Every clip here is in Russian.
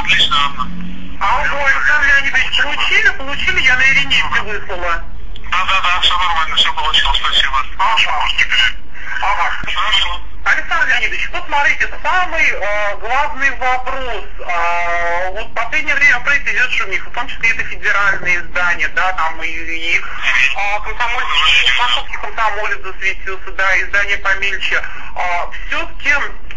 отлично, Анна. А вы, Александр Леонидович, получили? Я на Ириничке выслала. Да, все нормально, все получил, спасибо. Ага. Хорошо. Александр Леонидович, вот смотрите, самый главный вопрос. Вот в последнее время идет шумиха, в том числе это федеральные издания, да, там и комсомольский комсомолец засветился, да, издание помельче. Все-таки,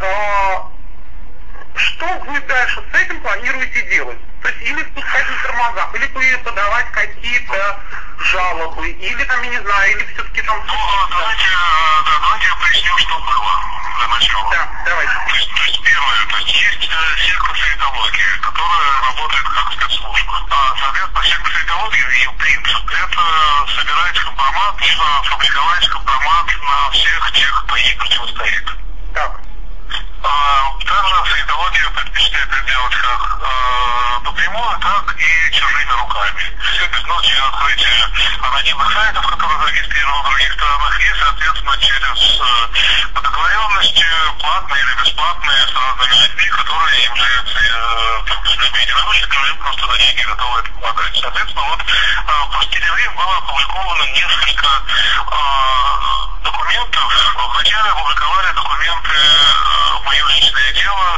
что вы дальше с этим планируете делать? То есть или спускать на тормозах, или подавать какие-то жалобы, или там, я не знаю, или все-таки там... Давайте я поясню, что было для начала. Да, давайте. То есть первое, есть сектор советологии, которая работает как спецслужба. Соответственно, сектор советологии, ее принцип, это собирать компромат, фабриковать компромат на всех тех, кто ей противостоит. Так. Также советология предпочитает это делать как напрямую, так и чужими руками. Все без ночи открытие анонимных сайтов, которые зарегистрированы в других странах, и, соответственно, через договоренности, платные или бесплатные, с разными людьми, которые являются людьми единомышленниками, им просто на деньги готовы это помогать. Соответственно, вот в последнее время было опубликовано несколько документов. Вначале опубликовали документы в мое личное дело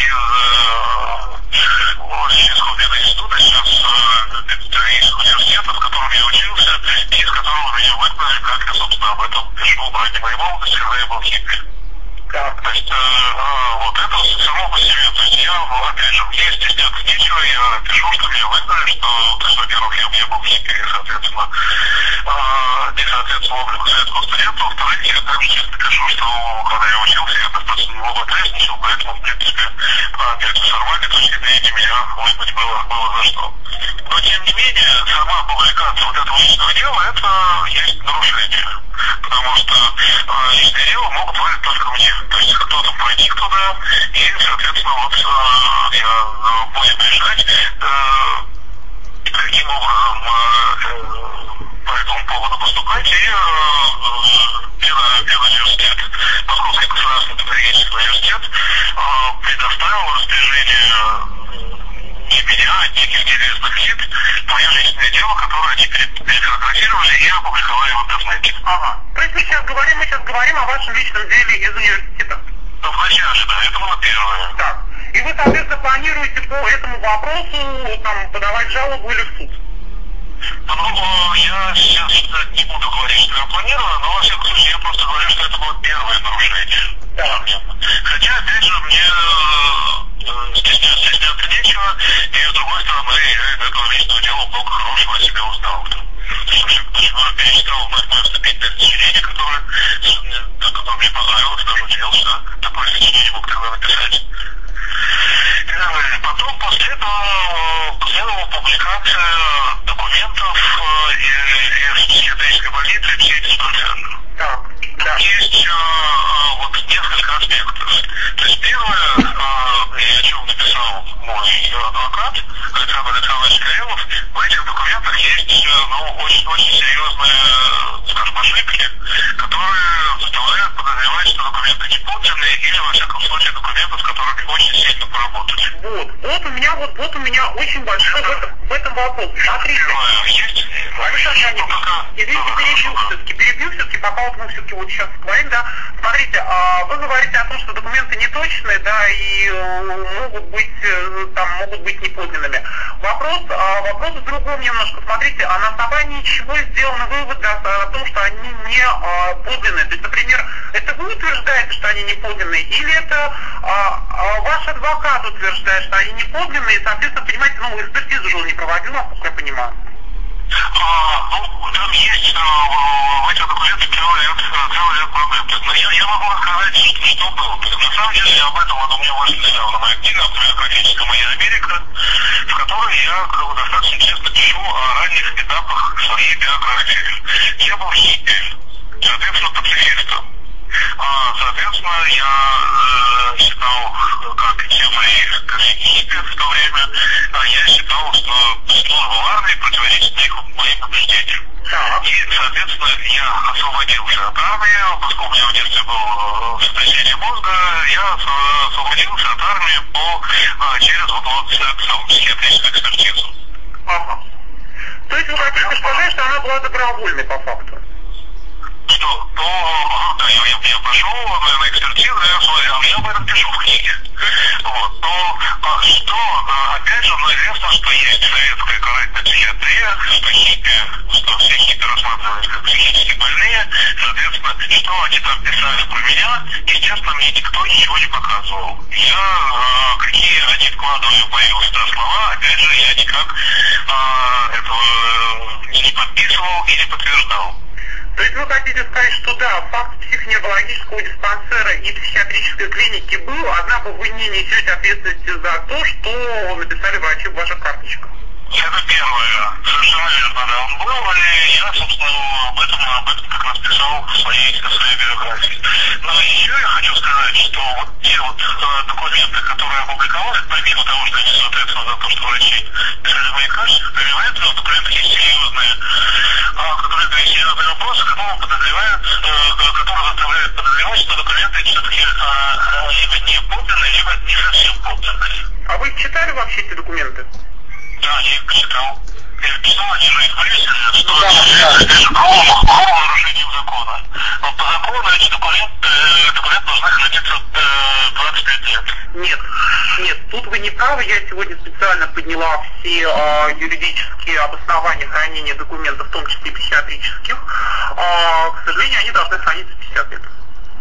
из Российского мединститута, сейчас педагогического университета, в котором я учился, и из которого меня выгнали, как я, собственно, об этом пишу в ранней моей молодости, когда я был хиппи. То есть, вот это само по себе, то есть я, опять же, мне стесняться нечего, я пишу, что меня выгнали, что, то есть, во-первых, я был хиппи, и, соответственно, не соответствовал облику советского студента, во-вторых, я также честно пишу, что, когда я учился, я достаточно много отрезничал, поэтому, в принципе, опять же, с формальной точки зрения меня выгнать было за что. Но, тем не менее, сама публикация вот этого личного дела, это есть нарушение. Потому что личное дело могут выдать только мне. То есть кто-то проник туда, и, соответственно, вот я будем решать, каким образом по этому поводу поступать. И педуниверситет, Московский государственный педагогический университет, предоставил в распоряжение не меня, а неких неизвестных лиц мое личное дело, которое они перефотографировали и опубликовали в интернете. Ага. То есть мы сейчас говорим о вашем личном деле из университета. Ну, вначале, да, это было первое. Так. И вы, соответственно, планируете по этому вопросу там подавать жалобу или в суд? Ну, я сейчас не буду говорить, что я планирую, но, во всяком случае, я просто говорю, что это было первое нарушение. Да. Хотя, опять же, мне стесняться нечего, и, с другой стороны, я из этого личного дела много хорошего о себе узнал. Я перечитал мое вступительное сочинение, которое мне понравилось, даже удивился, что такое сочинение мог тогда написать. Потом, после этого последовала публикация документов из психиатрической больницы и психиатрического центра. Да. Есть вот несколько аспектов. То есть первое, о чем написал мой адвокат Александр Александрович Карелов, в этих документах есть очень серьезные, скажем, ошибки, которые заставляют подозревать, что документы не подлинные или, во всяком случае, документы, с которыми очень сильно поработали. Вот у меня очень большой в этом вопрос. Смотрите. Перебью все-таки, пока вот мы все-таки вот сейчас говорим, да. Смотрите, вы говорите о том, что документы неточные, да, и могут быть неподлинными. Вопрос в другом немножко. Смотрите, а на основании чего сделан вывод о том, что они не подлинные? То есть, например, это вы утверждаете, что они не подлинные, или это ваш адвокат утверждает, что они не подлинные, и, соответственно, понимаете, экспертизу же он не проводил, насколько я понимаю. Там есть в этих документах целый ряд проблем. Но я могу рассказать, что было. На самом деле, об этом у меня вышла недавно моя книга «Автобиографическая моя Америка», в которой я достаточно честно пишу о ранних этапах своей биографии. Я был хиппи, соответственно, пацифистом. Соответственно, я считал, как и те мои коллеги хиппи в то время, я считал, что служба в армии противоречит моим убеждениям. И, соответственно, я освободился от армии, поскольку у меня в детстве было сотрясение мозга, я освободился от армии через психиатрическую экспертизу. Ага. То есть вы хотите сказать, что она была добровольной по факту? Что? Да, я пошел на экспертизу, я об этом пишу в книге. Вот. Но что, опять же, известно, что есть советская корректная психиатрия, что все хиппи рассматривались как психически больные, соответственно, что они там писали про меня, естественно, мне никто ничего не показывал. Я какие они вкладывали в мои уста слова, опять же, я никак этого не подписывал и не подтверждал. То есть вы хотите сказать, что да, факт психоневрологического диспансера и психиатрической клиники был, однако вы не несете ответственности за то, что написали врачи в ваших карточках? Это первое. Совершенно верно, да. Он был, и я, собственно, об этом как раз писал в своей биографии. Но еще я хочу сказать, что вот те вот документы, которые опубликовали, помимо того, что они соответственно за то, что врачи писали в моих карточках, появляются документы есть серьезные, которые дают серьезные вопросы, которые заставляют подозревать, что документы все-таки либо не подлинные, либо не совсем подлинные. А вы читали вообще эти документы? Да, я их почитал. Я писал, они же их выяснили, что это грубо нарушением закона. Но по закону эти документы должны храниться 25 лет. Нет, тут вы не правы. Я сегодня специально подняла все юридические обоснования хранения документов, в том числе психиатрических. К сожалению, они должны храниться 50 лет.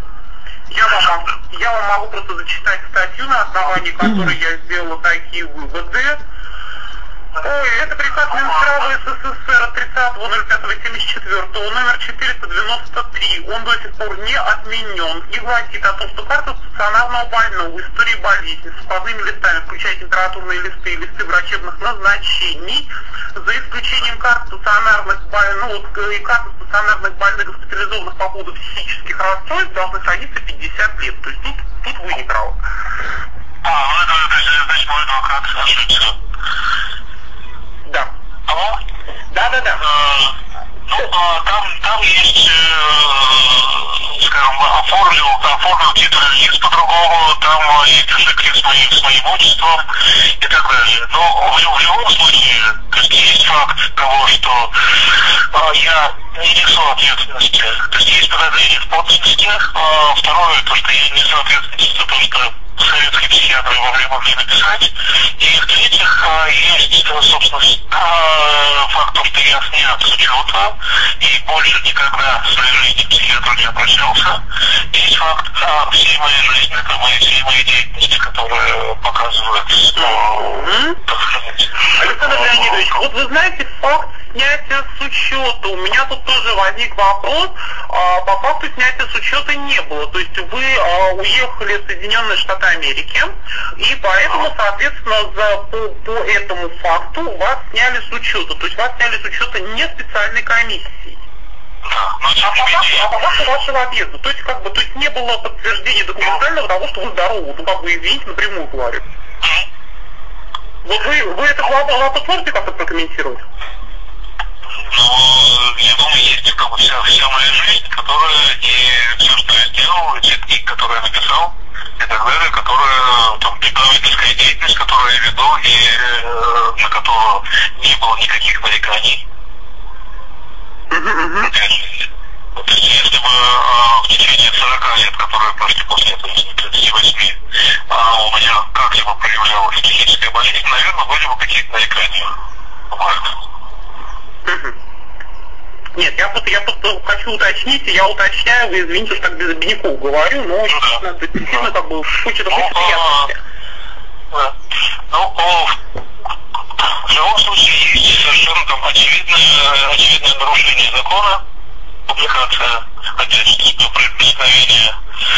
Я вам могу просто зачитать статью, на основании которой я сделала такие выводы. Ой, это приказ Минздрава СССР от 30.05.74, номер 493. Он до сих пор не отменен и гласит о том, что карта стационарного больного, истории болезни с входными листами, включая температурные листы и листы врачебных назначений, за исключением карт стационарных больных и карты стационарных больных, госпитализованных по поводу психических расстройств, должны храниться 50 лет. То есть тут вы не правы. Значит, мой адвокат ошибся. Да. Алло? Да. Там есть, скажем, оформил титульный лист по-другому, там есть ошибки с моим отчеством и так далее. Но в любом случае, то есть есть факт того, что я не несу ответственности. То есть есть подозрение в подлинности. Второе, то, что я несу ответственность за то, что советские психиатры могли написать. И в-третьих, есть, собственно, факт, что я снят с учета и больше никогда в своей жизни к психиатру не обращался. Есть факт всей моей жизни, это всей моей деятельности, которая показывает, так сказать. Александр Леонидович, вот вы знаете, факт снятия с учета. У меня тут тоже возник вопрос. По факту снятия с учета не было. То есть вы уехали в Соединенные Штаты Америки, и поэтому, соответственно, по этому факту вас сняли с учета. То есть вас сняли с учета не специальной комиссией. По факту вашего отъезда. То есть не было подтверждения документального того, что вы здоровы. Извините, напрямую говорю. Вот вы этот вопрос можете как-то прокомментировать? Я думаю, есть вся моя жизнь, которая и все, что я сделал, и те книги, которые я написал, и так далее, которые, там, преподавательская деятельность, которую я веду, и на которую не было никаких нареканий. То есть, если бы в течение 40 лет, которые прошли после этого, 38, у меня как-либо проявлялась психическая болезнь, наверное, были бы какие-то нарекания. Нет, я просто хочу уточнить, я уточняю, вы извините, что так без обиняков говорю, но действительно как бы хочется быть приятности. В любом случае есть совершенно там очевидное нарушение закона, публикация, опять же, проникновение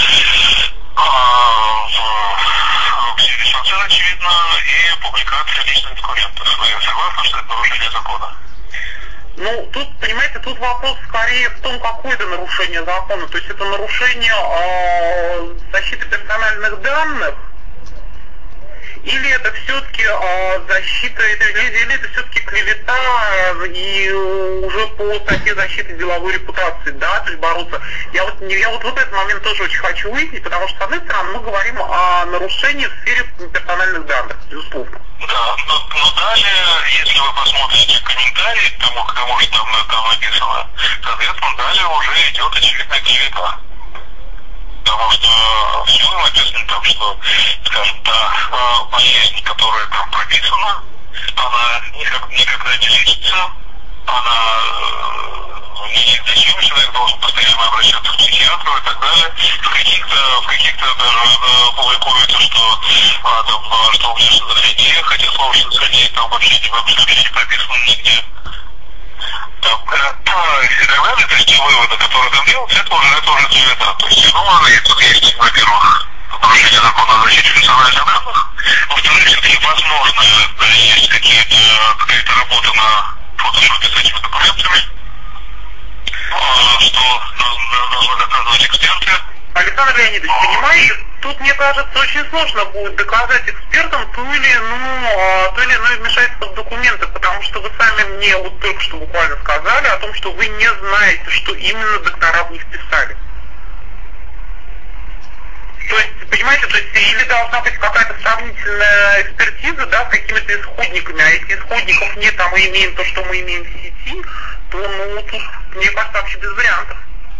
в дистанцию, очевидно, и публикация личных документов. Я согласен, что это нарушение закона. Ну, тут, понимаете, тут вопрос скорее в том, какое это нарушение закона. То есть это нарушение защиты персональных данных, или это все-таки защита, или это все-таки клевета и уже по статье защиты деловой репутации, да, то есть бороться. Я вот в этот момент тоже очень хочу выяснить, потому что, с одной стороны, мы говорим о нарушении в сфере персональных данных, безусловно. Да, но далее, если вы посмотрите комментарии к тому, что там написано, соответственно, далее уже идет очевидная клевета. Потому что все написано там, что, скажем, та болезнь, которая там прописана, она никогда не лечится, она зачем человек должен постоянно обращаться к психиатру и так далее. В каких-то даже публикуется, что у меня шизофрения, хотя слово шизофрения там вообще не прописано нигде. И так далее, то есть те выводы, которые там делаются, это уже клевета. То есть, тут есть, во-первых, нарушение закона о защите персональных данных, во-вторых, все-таки возможно, есть какая-то работа на фотошопе с этими документами, что должны доказывать эксперты. Александр Леонидович, понимаете, тут, мне кажется, очень сложно будет доказать экспертам то или иное вмешательство в документы, потому что вы сами мне вот только что буквально сказали о том, что вы не знаете, что именно доктора в них писали. То есть, понимаете, или должна быть какая-то сравнительная экспертиза, да, с какими-то исходниками, а если исходников нет, а мы имеем то, что мы имеем в сети, то, тут, мне кажется, вообще без вариантов.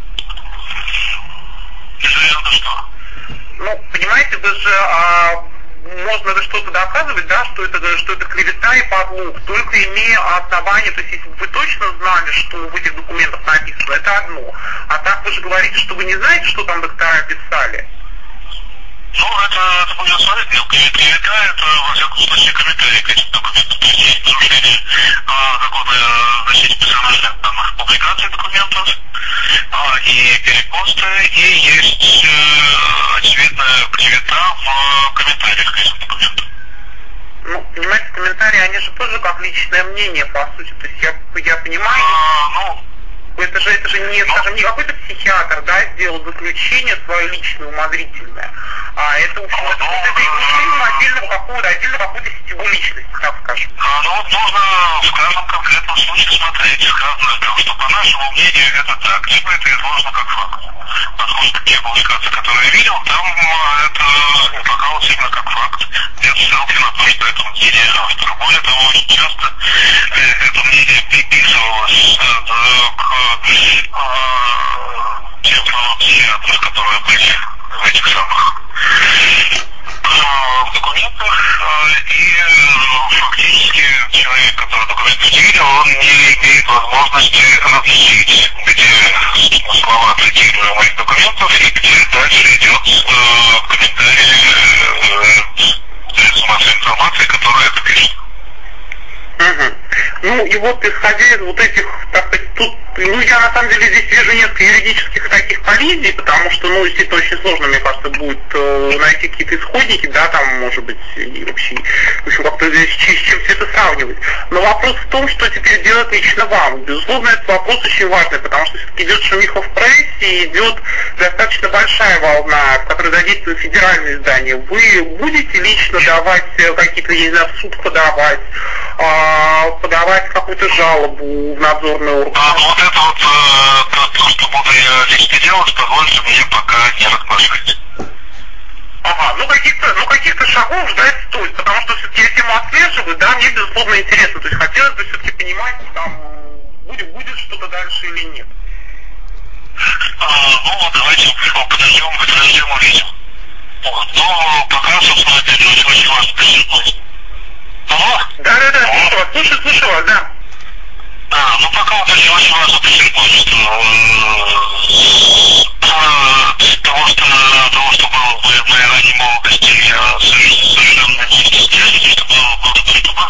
Без вариантов что? Понимаете, вы же можно же что-то доказывать, да, что это клевета и подлог, только имея основания, то есть если бы вы точно знали, что в этих документах написано, это одно. А так вы же говорите, что вы не знаете, что там доктора писали. Это будем смотреть, но клевета это, во всяком случае, комментарий к этим документам. То есть есть нарушение закона о защите персональных данных, публикации документов, и перепосты, и есть очевидная клевета в комментариях к этим документам. Понимаете, комментарии, они же тоже как личное мнение, по сути. То есть я понимаю... Это же не, скажем, не какой-то психиатр, да, сделал заключение свое личное, умозрительное, а это, в общем, это отдельно какой-то сетевой личности, так скажем. Нужно в каждом конкретном случае смотреть, сказано, что по нашему мнению это так, либо это изложено как факт. Потому что те публикации, которые я видел, там это излагалось именно как факт, без ссылки на то, что это мнение автора. Более того, очень часто это мнение приписывалось к тем психиатров, которые были в этих самых документах, и фактически человек, который документы не видел, он не имеет возможности различить, где слова цитируемых документов и где дальше идет комментарий средств массовой информации, которая это пишет. И вот исходя из вот этих, так сказать, тут, я на самом деле здесь вижу несколько юридических таких коллизий, потому что, естественно, очень сложно, мне кажется, будет найти какие-то исходники, да, там, может быть, и вообще, в общем, как-то здесь с чем все это сравнивать. Но вопрос в том, что теперь делать лично вам. Безусловно, этот вопрос очень важный, потому что все-таки идет шумиха в прессе, и идет достаточно большая волна, в которой задействуют федеральные издания. Вы будете лично давать какие-то, я не знаю, в суд подавать какую-то жалобу в надзорный орган? То, что буду я лично делать, позвольте мне пока не разглашать. Каких-то шагов ждать стоит, потому что все-таки я тему отслеживаю, да, мне безусловно интересно, то есть хотелось бы все-таки понимать, там, будет что-то дальше или нет. Давайте подождем, увидим. Пока, собственно, опять же, очень важно подчеркнуть. Да, слушаю вас, да. Пока вот очень важно подчеркнуть, что того, что было в моей ранней молодости, я совершенно не стесняюсь, что было доступно.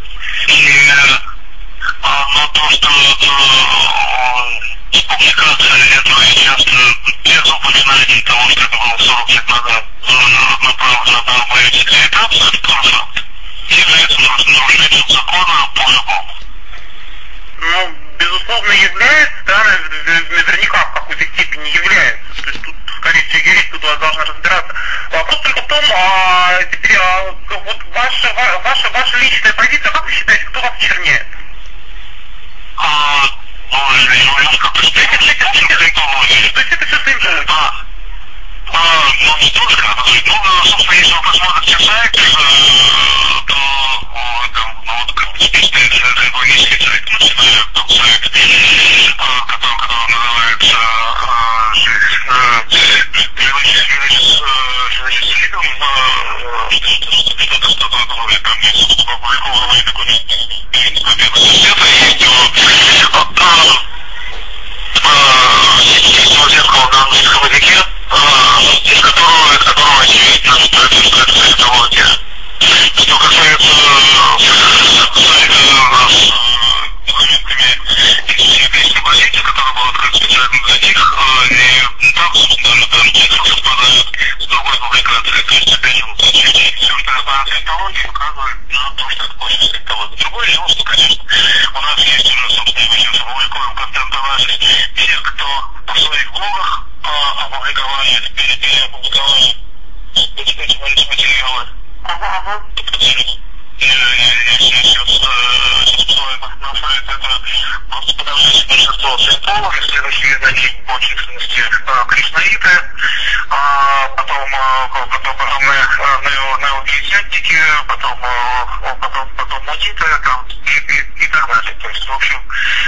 Но то, что публикация этого я часто без упоминаний того, что это было 40 лет назад, направлено на мою дискредитацию, это тоже факт. Является нарушением закона по-любому. Безусловно, является, да, наверняка в какой-то степени является. То есть тут, скорее всего, юристы должны разбираться. Вопрос только в том, теперь, вот вы считаете, кто вас черняет? Ну, я как-то симптология. То есть это все симптология? Ну, не только. Ну, собственно, если вы посмотрите сайт, то там, ну, вот, как бы, специальный логический сайт, начиная там сайт, который называется что-то статутное, там есть, собственно, опубликованные документы Медицинского университета, есть система зеркала на английском языке, из которого очевидно, что это симптология. Что касается сайта с документами из европейской позиции, который был открыт специально для них, и там, собственно, даже цифры совпадают с другой публикацией. То есть, опять же, все, что я знаю о симптологии, указывает на то, что это больше симптология. Другое дело, что, конечно, у нас есть уже, собственно, мы сейчас опубликуем контент-анализ всех, кто в своих блогах опубликовали, переопубликовали эти материалы. Сейчас посылаем на сайт, это просто подавляющее большинство симптомов, следующие значки по численности кришнаиты, потом неокритянтики, потом мудиты и так далее. То есть, в общем,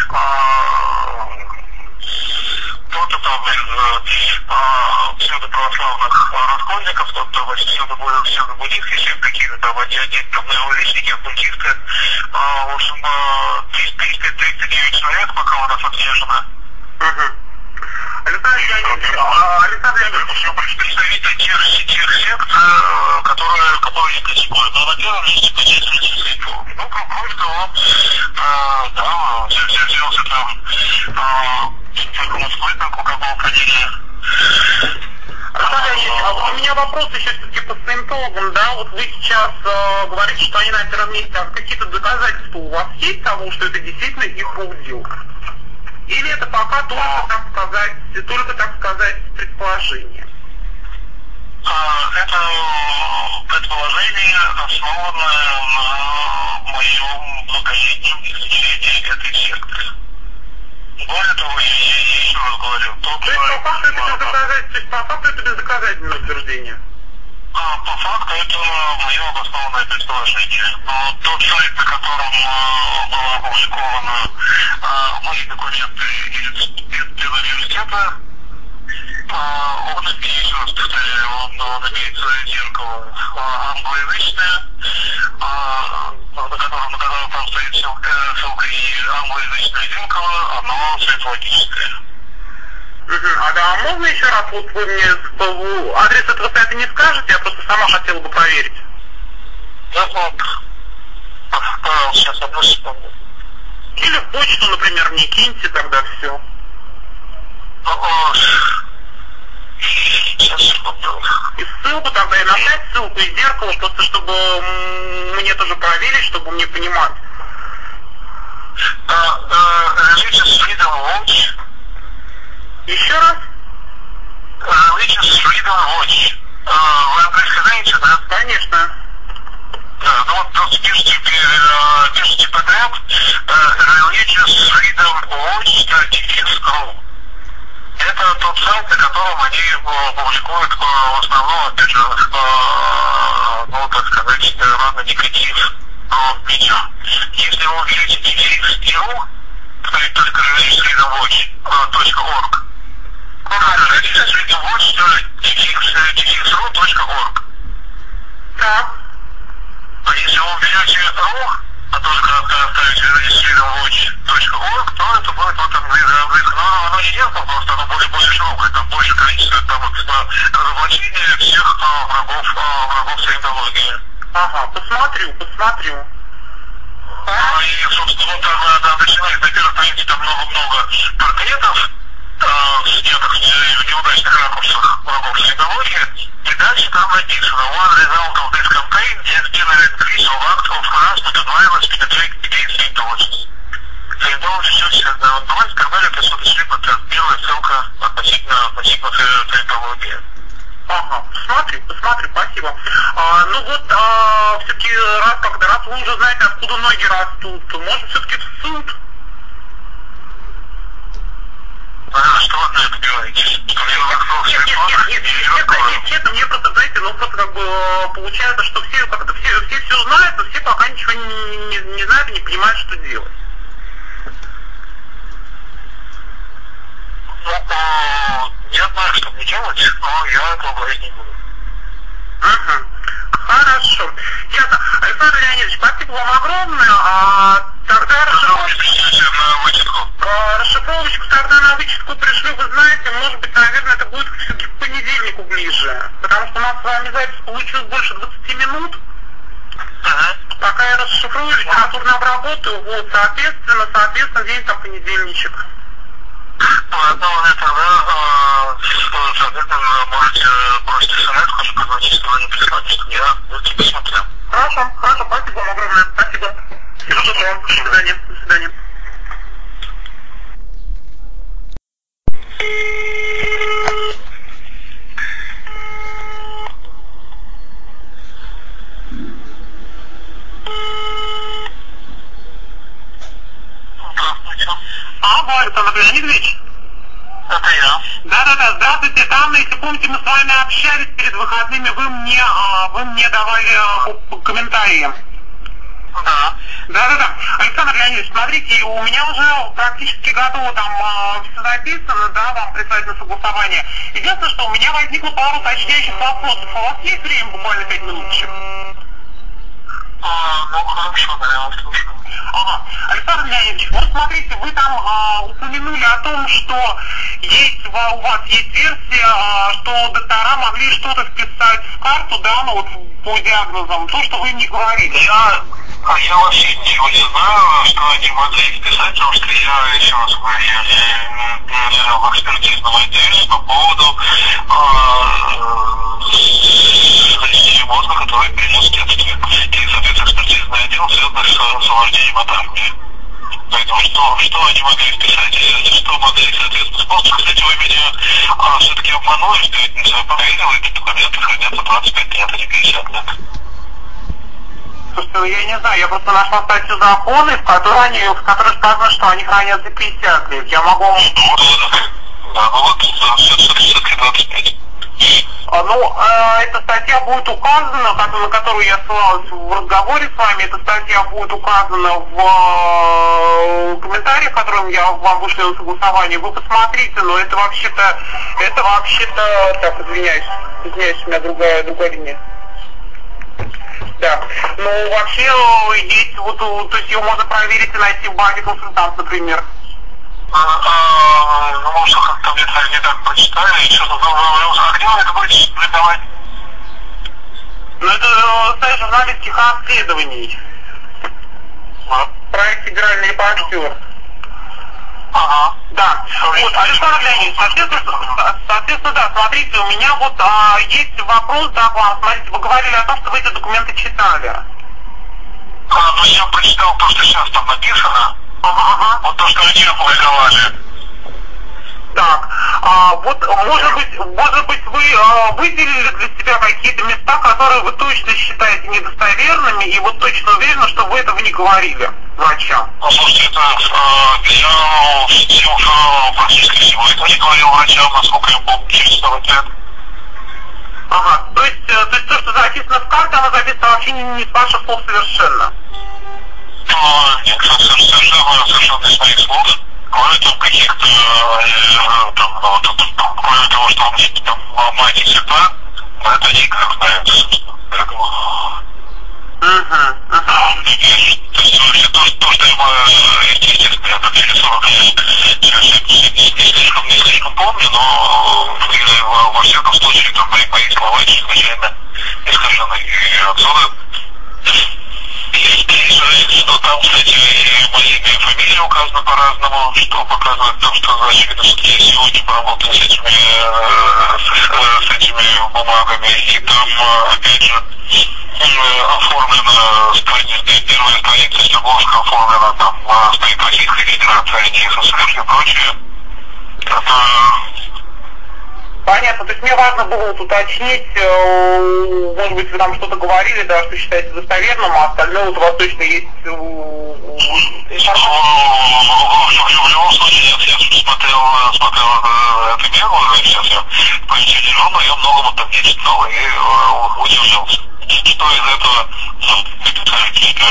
кто-то там из псевдоправославных раскольников, кто-то псевдобуддистских сект, какие-то там там неоязычники, оккультисты. В общем, 339 человек пока у нас отслежено. Александр Леонидович, представители тех сект, которые не критикуют. Но на первом месте по численности слепов. Ну, просто он, да, взялся там только Москвы, так у какого фамилия. у меня вопрос еще все-таки по симптомам, да, вот вы сейчас говорите, что они на первом месте, а какие-то доказательства у вас есть того, что это действительно их рук дело? Или это пока только, так сказать, предположение? Это предположение, основанное на моем многолетнем изучении этой секты. Более того, я еще раз говорю, то есть по факту это бездоказательное утверждение? По факту это мое обоснованное предположение. Но тот сайт, на котором была опубликована мои документы из университета, он, еще раз повторяю, он имеет свое зеркало англоязычное, на котором там стоит ссылка и англоязычное зеркало, оно светологическое. А можно еще раз, вот вы мне адрес этого сайта не скажете, я просто сама хотела бы проверить. Да, вот. Сейчас, одну секунду. Или в почту, например, мне киньте, тогда все. Сейчас, секунду. И ссылку тогда, и нажать ссылку и зеркало, просто чтобы мне тоже проверить, чтобы мне понимать. Religious Freedom Watch. Еще раз? Religious Freedom Watch. Вы английский знаете, да? Конечно. Да, ну вот просто пишите подряд Religious Freedom Watch.ru. Это тот сайт, на котором они публикуют в основном, опять же, ну, так сказать, равно-негатив про меня. Если вы увидите dfx.ru, только Religious Freedom Watch.org, Religious Freedom Watch.dfx.ru.org. Так. А если вы уберете .ru, а только оставите Religious Freedom Watch.org, то это будет вот английское. Но оно не зеркало, просто оно более широкое, там больше количество там разоблачения всех врагов саентологии. Ага, посмотрю. И, собственно, вот там начинает, на первой странице там много-много портретов, снятых в неудачных ракурсах врагов саентологии, и дальше там написано: One result of this campaign has been an increase of acts of harassment and violence penetrating against Scientologists. Scientology should have now advised, так далее, то есть вот очевидно, это белая ссылка относительно саентологии. Ага, посмотрю, спасибо. Ну вот, все-таки раз вы уже знаете, откуда ноги растут, то может все-таки в суд? Что вы на это говорите? Что я наткнулся? Нет, честно, мне просто, знаете, ну просто как бы получается, что все как-то все знают, но все пока ничего не знают и не понимают, что делать. Ну, я знаю, что мне делать, но я этого говорить не буду. Ага. Хорошо. Ясно. Александр Леонидович, спасибо вам огромное. Тогда расшифровочку тогда на вычетку пришли, вы знаете, может быть, наверное, это будет все-таки к понедельнику ближе. Потому что у нас с вами запись получилась больше 20 минут. Пока я расшифрую, литературно обработаю, вот, соответственно, день там понедельничек. Поэтому вы тогда, соответственно, можете бросить смс-ку, чтобы позвонить, что вы не прислали, что я это посмотрю. Хорошо, спасибо вам огромное, спасибо. Всего доброго, до свидания, до свидания. Алло, Александр Леонидович? Это я. Да, здравствуйте. Там, если помните, мы с вами общались перед выходными, вы мне давали комментарии. Да. Александр Леонидович, смотрите, у меня уже практически готово там все записано, да, вам прислать на согласование. Единственное, что у меня возникло пару уточняющих вопросов. У вас есть время буквально 5 минуточек? Ну, хорошо, да, я вас слушаю. Ага. Александр Леонидович, вот смотрите, вы там упомянули о том, что у вас есть версия, что доктора могли что-то вписать в карту, да, ну вот по диагнозам, то, что вы не говорили. Я вообще ничего не знаю, что они могли вписать, потому что я, еще раз говорю, я лежал в экспертизном отделе по поводу состояния мозга, который перенес следствие. И, соответственно, экспертизный отдел связан с овладением атармии. Поэтому что они могли вписать, и что могли, соответственно, способ. Кстати, вы меня все-таки обманули, что я не проверил, эти документы хранятся 25 лет, а не 50 лет. Слушайте, я не знаю, я просто нашла статью законы, в которой сказано, что они хранятся 50 лет. Я могу вам... Да, ну вот, все-таки 25. Эта статья будет указана, на которую я ссылалась в разговоре с вами, эта статья будет указана в комментариях, которым я вам вышли на согласование. Вы посмотрите, но это вообще-то, так, извиняюсь, у меня другая линия. Да. Ну, вообще, есть, вот, то есть ее можно проверить и найти в базе консультант, например. Ну, может, как-то где-то не так прочитали, что-то а где вы это будете публиковать? Ну, это сайт журналистских расследований. Проект «Федеральный репортер». Ага. Да. Вот, Александр Леонидович, соответственно, да, смотрите, у меня вот есть вопрос, да, к вам. Смотрите, вы говорили о том, что вы эти документы читали. Ну, я прочитал то, что сейчас там написано. Ага. Вот то, что они опубликовали. Так, вот, может быть, вы выделили для себя какие-то места, которые вы точно считаете недостоверными, и вот точно уверены, что вы этого не говорили врачам? Ну, слушайте, я практически всего этого не говорил врачам, насколько я помню, через 40 лет. Ага, то есть то, что записано в карте, оно записано вообще не с ваших слов совершенно? Нет, совершенно из моих слов. Кроме там каких-то, кроме того, что у них там маленькие цвета, это они как знают, собственно. Поэтому... То есть вообще то, что я, естественно, я там через 40 лет не слишком помню, но во всяком случае там мои слова чрезвычайно искажены. И отсюда что там, кстати, и моя имя и фамилия указана по-разному, что показывает то, что очевидно, что я сегодня поработал с этими бумагами, и там, опять же, оформлена первая страница, Стебловска оформлена, там стоит Российская Федерация, а не СССР и прочее. Это Понятно, то есть мне важно было вот уточнить, может быть, вы там что-то говорили, да, что считаете достоверным, а остальное вот у вас точно есть информация? В любом случае, я смотрел это дело, сейчас я почитал, но я многому там не читал и удивлялся. Что из этого какие-то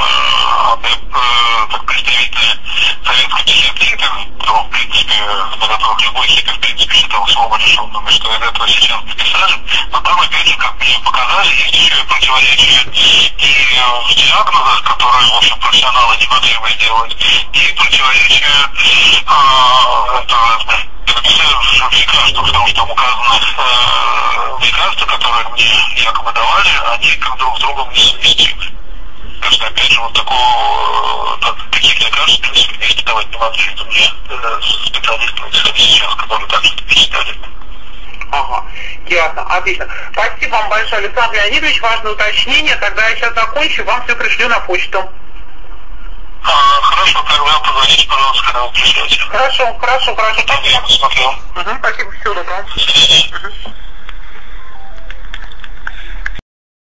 представители советской психиатрии, в принципе, на которых любой хиппи, в принципе, считался умалишенным, и что из этого сейчас написали, но там, опять же, как мне показали, есть еще и противоречия и в диагнозах, которые, в общем, профессионалы не могли бы сделать, и противоречия в лекарствах, потому что там указано лекарства, которые мне якобы давали, они как друг с другом несовместимы. Потому что, опять же, вот таких лекарств, в принципе, вместе давать не могли. Это мне специалисты сейчас, которые так что-то перечитали. Ага, ясно, отлично. Спасибо вам большое, Александр Леонидович, важное уточнение. Тогда я сейчас закончу, вам все пришлю на почту. Хорошо, тогда позвоните, пожалуйста, когда вы пришлете. Хорошо. Спасибо. Я посмотрел. Спасибо, всего доброго.